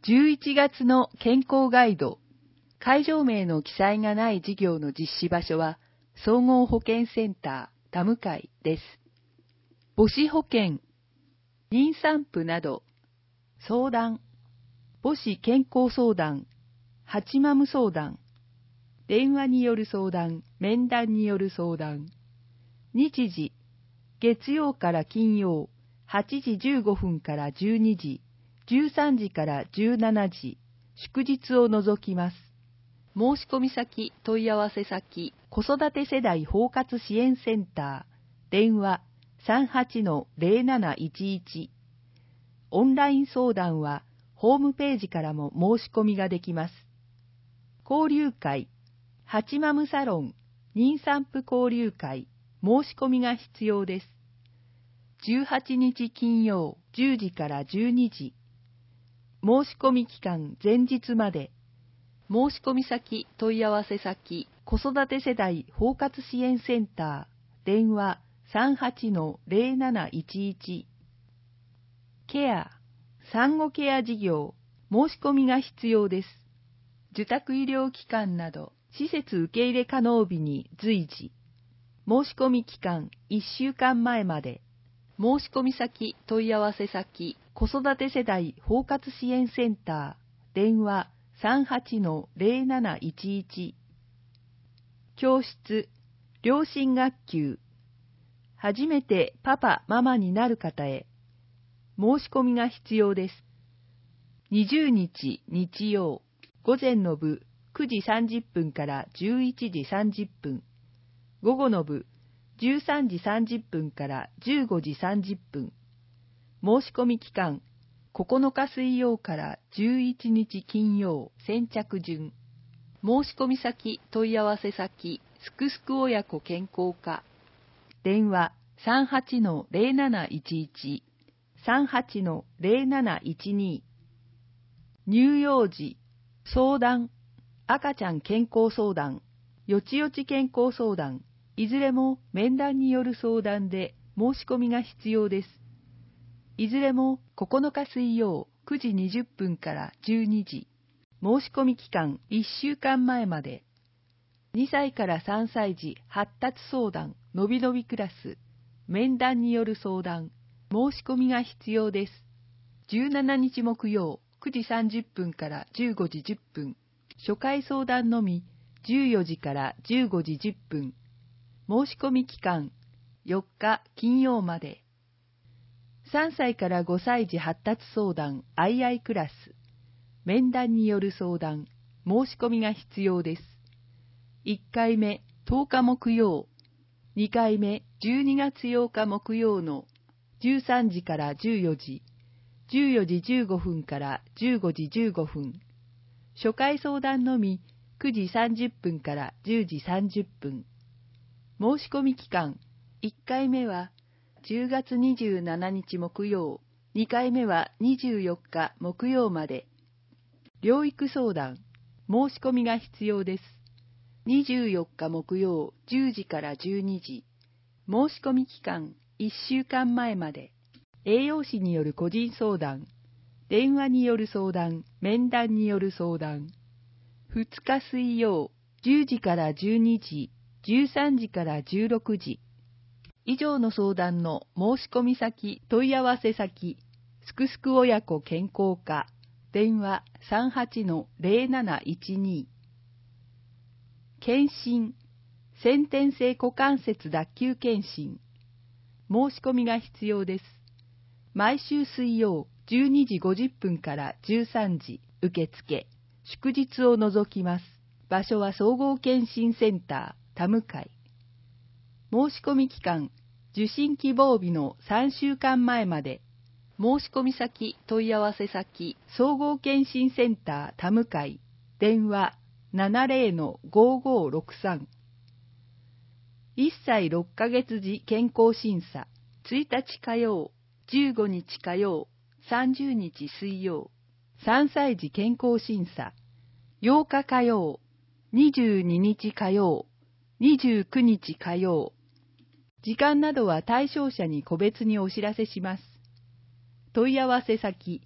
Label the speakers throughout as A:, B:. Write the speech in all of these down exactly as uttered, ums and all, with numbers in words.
A: じゅういちがつの健康ガイド、会場名の記載がない事業の実施場所は、総合保健センター、田向です。母子保健、妊産婦など、相談、母子健康相談、ハチマム相談、電話による相談、面談による相談、日時、月曜から金曜、はちじじゅうごふんからじゅうにじ、じゅうさんじからじゅうしちじ、祝日を除きます。申し込み先、問い合わせ先、子育て世代包括支援センター、電話 さんはちのゼロなないちいち。オンライン相談は、ホームページからも申し込みができます。交流会、ハチマムサロン、妊産婦交流会、申し込みが必要です。じゅうはちにち金曜じゅうじからじゅうにじ。申し込み期間前日まで。申し込み先、問い合わせ先、子育て世代包括支援センター、電話 さんはちのゼロなないちいち。ケア、産後ケア事業、申し込みが必要です。受託医療機関など、施設受け入れ可能日に随時。申し込み期間いっしゅうかんまえまで。申し込み先、問い合わせ先、子育て世代包括支援センター、電話 さんはちのゼロなないちいち。教室、両親学級、初めてパパ・ママになる方へ、申し込みが必要です。にじゅうにち日曜、午前の部くじさんじゅっぷんからじゅういちじさんじゅっぷん、午後の部じゅうさんじさんじゅっぷんからじゅうごじさんじゅっぷん。申し込み期間ここのか水曜からじゅういちにち金曜、先着順。申し込み先、問い合わせ先、すくすく親子健康課。電話 さんはちのゼロなないちいち、さんはちのゼロなないちに。乳幼児、相談、赤ちゃん健康相談、よちよち健康相談、いずれも面談による相談で申し込みが必要です。いずれもここのか水曜くじにじゅっぷんからじゅうにじ。申し込み期間いっしゅうかんまえまで。にさいからさんさい児発達相談、のびのびクラス、面談による相談、申し込みが必要です。じゅうしちにち木曜くじさんじゅっぷんからじゅうごじじゅっぷん。初回相談のみじゅうよじからじゅうごじじゅっぷん。申し込み期間よっか金曜まで。さんさいからごさい児発達相談、あいあいクラス、面談による相談、申し込みが必要です。いっかいめとおか木曜、にかいめじゅうにがつようか木曜のじゅうさんじからじゅうよじ、じゅうよじじゅうごふんからじゅうごじじゅうごふん。初回相談のみくじさんじゅっぷんからじゅうじさんじゅっぷん。申し込み期間いっかいめはじゅうがつにじゅうしちにち木曜、にかいめはにじゅうよっか木曜まで。療育相談、申し込みが必要です。にじゅうよっか木曜じゅうじからじゅうにじ。申し込み期間いっしゅうかんまえまで。栄養士による個人相談、電話による相談、面談による相談。ふつか水曜じゅうじからじゅうにじ、じゅうさんじからじゅうろくじ。以上の相談の申し込み先、問い合わせ先、すくすく親子健康課、電話 さんはちのゼロなないちに。検診、先天性股関節脱臼検診。申し込みが必要です。毎週水曜じゅうにじごじゅっぷんからじゅうさんじ、受付、祝日を除きます。場所は総合検診センター、田向。申し込み期間、受診希望日のさんしゅうかんまえまで。申し込み先、問い合わせ先、総合検診センター田向。電話 ななゼロのごごろくさん。いっさいろっかげつ児健康審査、ついたち火曜、じゅうごにち火曜、さんじゅうにち水曜。さんさい児健康審査、ようか火曜、にじゅうににち火曜、にじゅうくにち火曜。時間などは対象者に個別にお知らせします。問い合わせ先、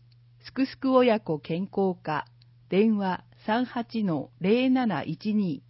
A: すくすく親子健康課電話 さんはちのゼロなないちに。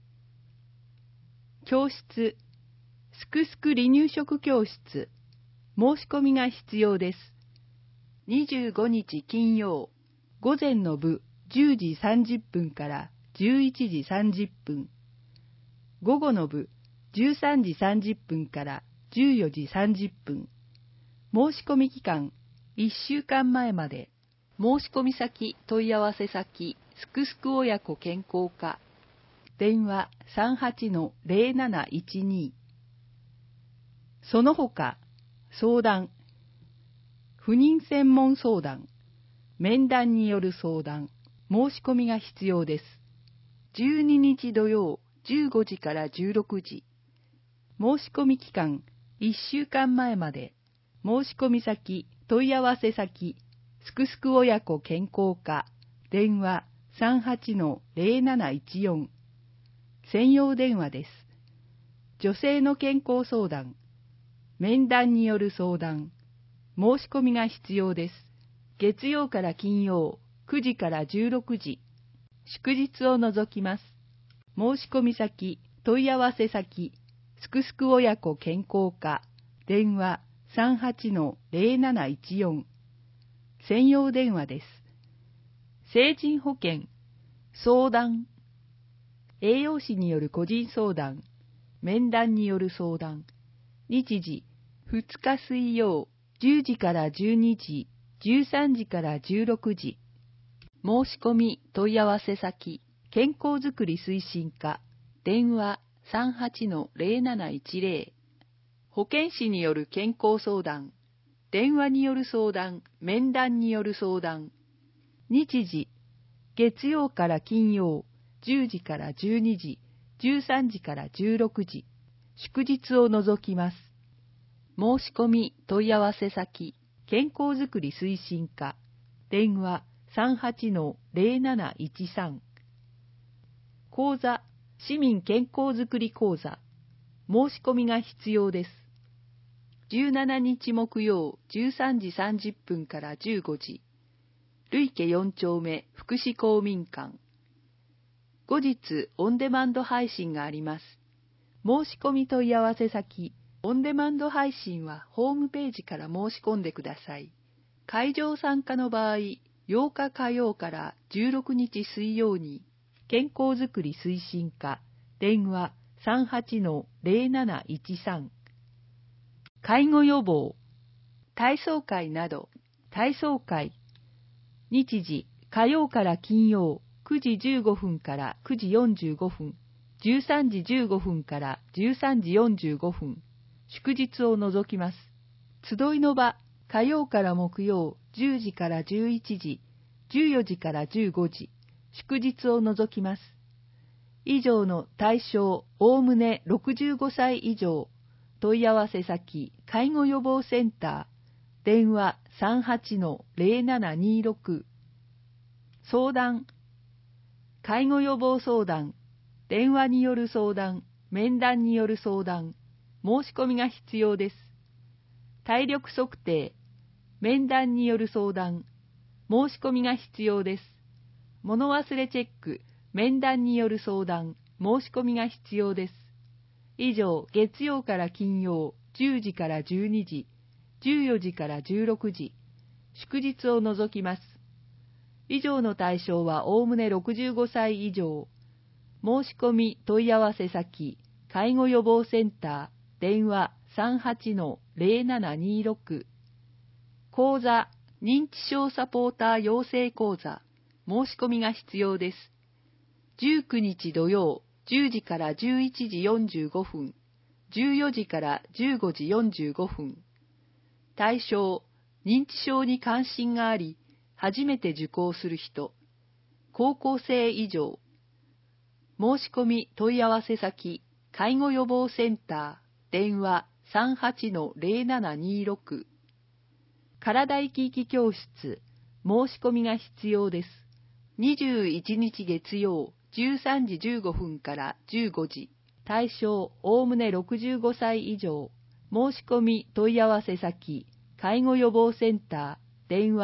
A: 教室すくすく離乳食教室、申し込みが必要です。にじゅうごにち金曜、午前の部じゅうじさんじゅっぷんからじゅういちじさんじゅっぷん、午後の部じゅうさんじさんじゅっぷんからじゅうよじさんじゅっぷん、申し込み期間いっしゅうかんまえまで。申し込み先問い合わせ先すくすく親子健康課電話 さんはちのゼロなないちに。 その他相談、不妊専門相談、面談による相談、申し込みが必要です。じゅうににち土曜じゅうごじからじゅうろくじ。申し込み期間いっしゅうかんまえまで。申し込み先問い合わせ先すくすく親子健康課電話 さんはちのゼロなないちよん。 専用電話です。女性の健康相談、面談による相談、申し込みが必要です。月曜から金曜くじからじゅうろくじ、祝日を除きます。申し込み先問い合わせ先すくすく親子健康課電話 さんはちのゼロなないちよん。 専用電話です。成人保険相談、栄養士による個人相談、面談による相談、日時ふつか水曜じゅうじからじゅうにじ、じゅうさんじからじゅうろくじ。申し込み問い合わせ先健康づくり推進課電話 さんはちのゼロなないちゼロ。 保健師による健康相談、電話による相談、面談による相談。日時月曜から金曜じゅうじからじゅうにじ、じゅうさんじからじゅうろくじ、祝日を除きます。申し込み問い合わせ先健康づくり推進課電話 さんはちのゼロなないちさん。 講座市民健康づくり講座、申し込みが必要です。じゅうしちにち木曜じゅうさんじさんじゅっぷんからじゅうごじ、累家よん丁目福祉公民館。後日オンデマンド配信があります。申し込み問い合わせ先オンデマンド配信はホームページから申し込んでください。会場参加の場合、ようか火曜からじゅうろくにち水曜に健康づくり推進課電話 さんはちのゼロなないちさん。介護予防、体操会など。体操会日時火曜から金曜くじじゅうごふんからくじよんじゅうごふん、じゅうさんじじゅうごふんからじゅうさんじよんじゅうごふん、祝日を除きます。集いの場、火曜から木曜じゅうじからじゅういちじ、じゅうよじからじゅうごじ、祝日を除きます。以上の対象おおむねろくじゅうごさい以上。問い合わせ先介護予防センター電話 さんはちのゼロななにろく。 相談、介護予防相談、電話による相談、面談による相談、申し込みが必要です。体力測定、面談による相談、申し込みが必要です。物忘れチェック、面談による相談、申し込みが必要です。以上、月曜から金曜じゅうじからじゅうにじ、じゅうよじからじゅうろくじ、祝日を除きます。以上の対象はおおむねろくじゅうごさい以上。申し込み問い合わせ先介護予防センター電話 さんはちのゼロななにろく。 講座認知症サポーター養成講座、申し込みが必要です。じゅうくにち土曜じゅうじからじゅういちじよんじゅうごふん、じゅうよじからじゅうごじよんじゅうごふん。対象、認知症に関心があり、初めて受講する人、高校生以上。申し込み問い合わせ先、介護予防センター、電話 さんはちのゼロななにろく。体生き生き教室、申し込みが必要です。にじゅういちにち月曜じゅうさんじじゅうごふんからじゅうごじ。対象おおむねろくじゅうごさい以上。申し込み問い合わせ先介護予防センター電話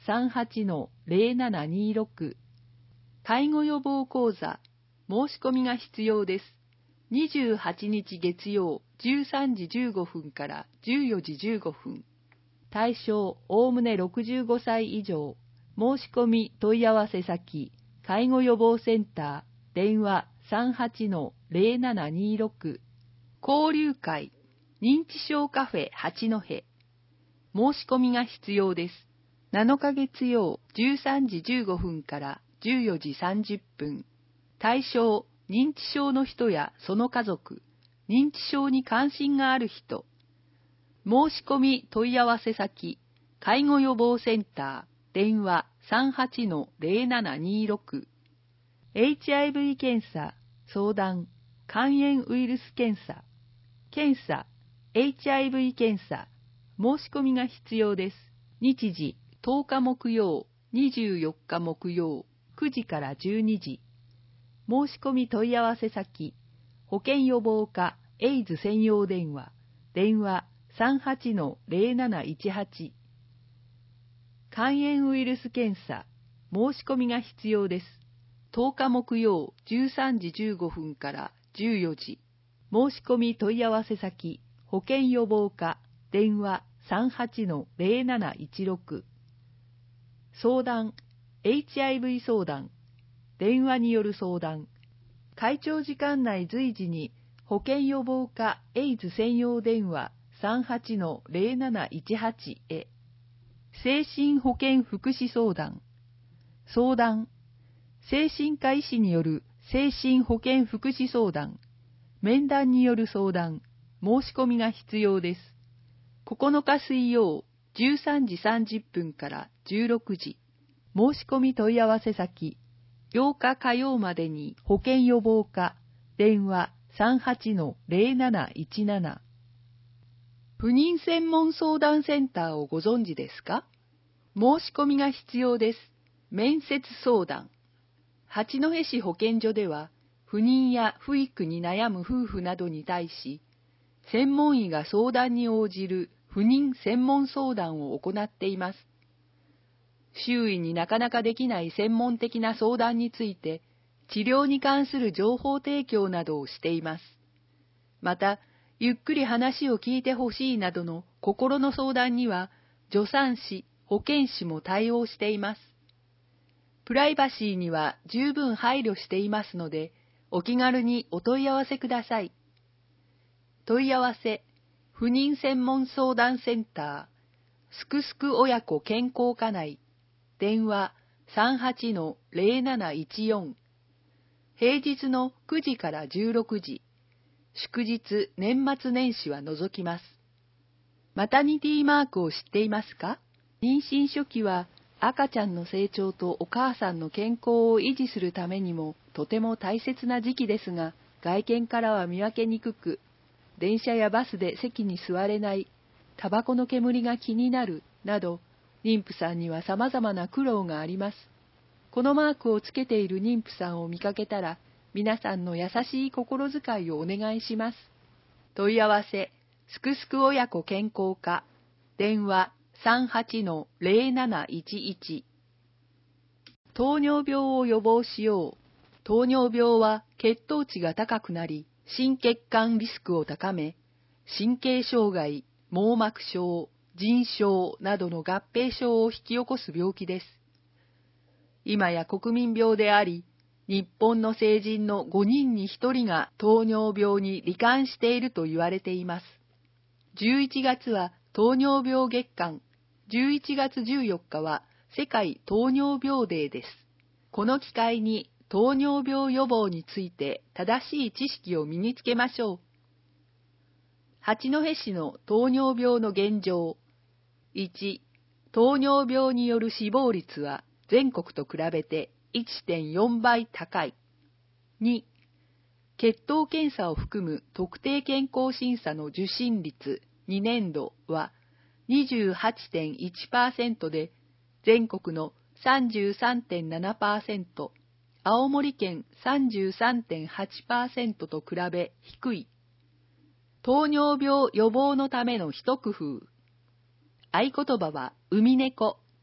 A: さんはちのゼロななにろく。介護予防講座、申し込みが必要です。にじゅうはちにち月曜じゅうさんじじゅうごふんからじゅうよじじゅうごふん。対象、おおむねろくじゅうごさい以上。申し込み問い合わせ先、介護予防センター、電話 さんはちのゼロななにろく。交流会、認知症カフェ八戸。申し込みが必要です。なのか月曜じゅうさんじじゅうごふんからじゅうよじさんじゅっぷん。対象、認知症の人やその家族、認知症に関心がある人。申し込み問い合わせ先、介護予防センター、電話 さんはちのゼロななにろく。エイチアイブイ 検査、相談、肝炎ウイルス検査。検査、エイチアイブイ 検査。申し込みが必要です。日時、とおか木曜、にじゅうよっか木曜、くじからじゅうにじ。申し込み問い合わせ先、保健予防課エイズ専用電話、電話 さんはちのゼロなないちはち。肝炎ウイルス検査、申し込みが必要です。とおか木曜じゅうさんじじゅうごふんからじゅうよじ。申し込み問い合わせ先、保健予防課、電話 さんはちのゼロなないちろく。相談、エイチアイブイ 相談、電話による相談。会長時間内随時に保健予防課エイズ専用電話 さんはちのゼロなないちはち へ。精神保健福祉相談。相談。精神科医師による精神保健福祉相談。面談による相談。申し込みが必要です。ここのか水曜じゅうさんじさんじゅっぷんからじゅうろくじ。申し込み問い合わせ先。ようか火曜までに保健予防課、電話 さんはちのゼロなないちなな。不妊専門相談センターをご存知ですか？申し込みが必要です。面接相談。八戸市保健所では、不妊や不育に悩む夫婦などに対し、専門医が相談に応じる不妊専門相談を行っています。周囲になかなかできない専門的な相談について、治療に関する情報提供などをしています。また、ゆっくり話を聞いてほしいなどの心の相談には、助産師、保健師も対応しています。プライバシーには十分配慮していますので、お気軽にお問い合わせください。問い合わせ、不妊専門相談センター、すくすく親子健康課内、電話 さんはちのゼロなないちよん。平日のくじからじゅうろくじ。祝日、年末年始は除きます。マタニティマークを知っていますか？妊娠初期は赤ちゃんの成長とお母さんの健康を維持するためにもとても大切な時期ですが、外見からは見分けにくく、電車やバスで席に座れない、タバコの煙が気になる、など、妊婦さんには様々な苦労があります。このマークをつけている妊婦さんを見かけたら、皆さんの優しい心遣いをお願いします。問い合わせ、すくすく親子健康課、電話 さんはちのゼロなないちいち。糖尿病を予防しよう。糖尿病は血糖値が高くなり、心血管リスクを高め、神経障害、網膜症、腎症などの合併症を引き起こす病気です。今や国民病であり、日本の成人のごにんにひとりが糖尿病に罹患していると言われています。じゅういちがつは糖尿病月間、じゅういちがつじゅうよっかは世界糖尿病デーです。この機会に糖尿病予防について正しい知識を身につけましょう。八戸市の糖尿病の現状。いち、糖尿病による死亡率は全国と比べて いってんよんばい高い。に、血糖検査を含む特定健康審査の受診率にねんどは にじゅうはちてんいちパーセント で全国の さんじゅうさんてんななパーセント、青森県 さんじゅうさんてんはちパーセント と比べ低い。糖尿病予防のための一工夫。合言葉は海猫。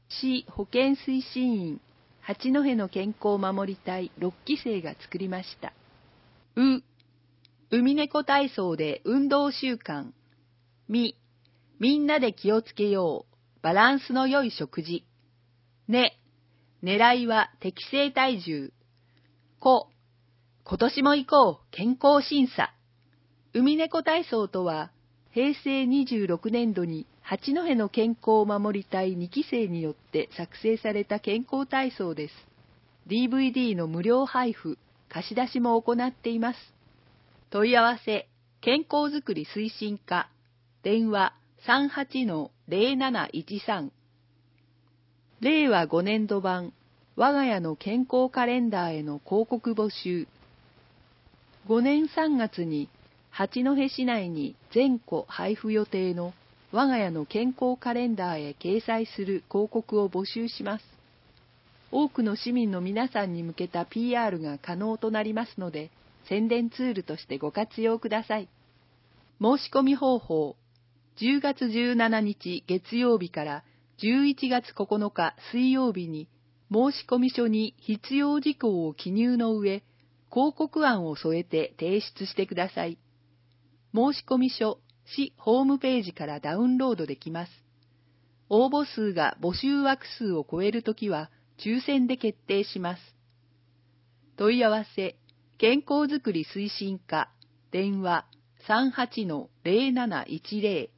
A: 市保健推進員八戸の健康守り隊ろっきせいが作りました。う、海猫体操で運動習慣。み、みんなで気をつけよう。バランスの良い食事。ね、狙いは適正体重。こ、今年も行こう。健康審査。海猫体操とは、へいせいにじゅうろくねんどに八戸の健康守り隊にきせいによって作成された健康体操です。ディーブイディー の無料配布、貸し出しも行っています。問い合わせ、健康づくり推進課、電話 さんはちのゼロなないちさん。れいわごねんど版、我が家の健康カレンダーへの広告募集。ごねんさんがつに八戸市内に全戸配布予定の我が家の健康カレンダーへ掲載する広告を募集します。多くの市民の皆さんに向けた ピーアール が可能となりますので、宣伝ツールとしてご活用ください。申し込み方法、じゅうがつじゅうしちにち月曜日からじゅういちがつここのか水曜日に申込書に必要事項を記入の上、広告案を添えて提出してください。申込書、市ホームページからダウンロードできます。応募数が募集枠数を超えるときは抽選で決定します。問い合わせ、健康づくり推進課、電話 さんはちのゼロなないちゼロ